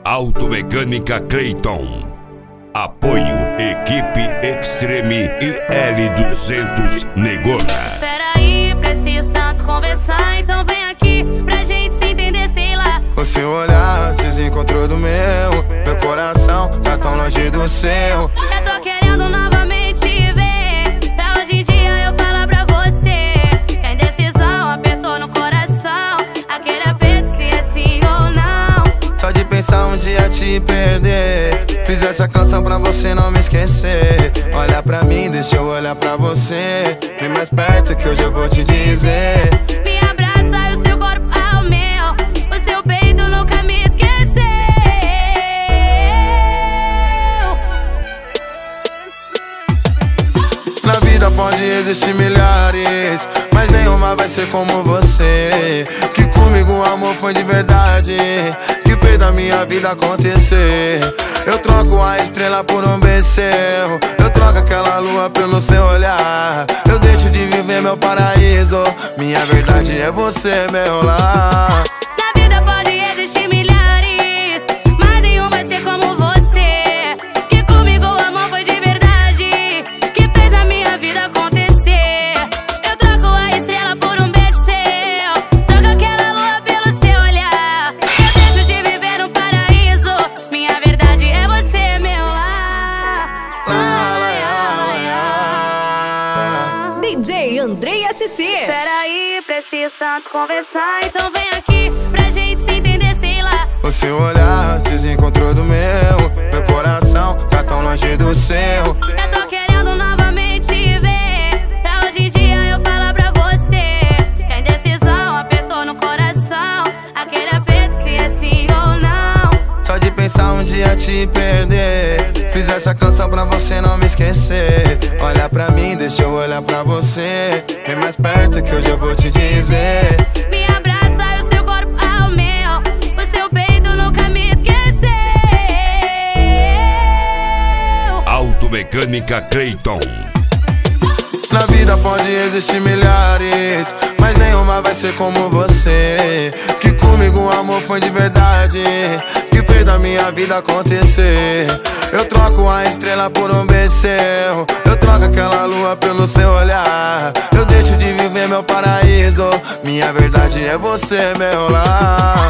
Automecânica Clayton. Apoio Equipe Extreme e L200 Negona. Espera aí, preciso tanto conversar, então vem aqui pra gente se entender, sei lá. O seu olhar desencontrou do meu coração tá tão longe do seu. Eu tô querendo novamente te ver, pra hoje em dia eu falar pra você que a indecisão apertou no coração, aquele aperto se é sim ou não. Só de pensar um dia te perder, fiz essa canção pra você não me esquecer. Olha pra mim, deixa eu olhar pra você, vem mais perto que hoje eu vou te dizer. Me abraça e o seu corpo ao meu, o seu peito nunca me esqueceu. Na vida pode existir milhares, mas nenhuma vai ser como você. Que comigo o amor foi de verdade, que fez da minha vida acontecer. Eu troco a estrela por um bezerro, eu troco aquela lua pelo seu olhar. Eu deixo de viver meu paraíso, minha verdade é você, meu lar. Na vida pode existir milhares, mas nenhum vai ser como você. Que comigo o amor foi de verdade, que fez a minha vida acontecer. Eu troco a estrela por um beijo seu, troco aquela lua pelo seu olhar. Eu deixo de viver no paraíso, minha verdade é você, meu lar. DJ Andrei SC. Peraí, preciso tanto conversar, então vem aqui pra gente se entender, sei lá. O seu olhar desencontrou do meu coração tá tão longe do seu. Eu tô querendo novamente te ver, pra hoje em dia eu falar pra você que a indecisão apertou no coração, aquele aperto se é sim ou não. Só de pensar um dia te perder, fiz essa canção pra você não me esquecer. Olha pra mim, deixa eu olhar pra você, vem mais perto que hoje eu vou te dizer. Me abraça e o seu corpo ao meu, o seu peito nunca me esqueceu. Automecânica Clayton. Na vida pode existir milhares, mas nenhuma vai ser como você. Que comigo o amor foi de verdade, que fez da minha vida acontecer. Eu troco a estrela por um bezerro, eu troco aquela lua pelo seu olhar. Eu deixo de viver meu paraíso, minha verdade é você, meu lar.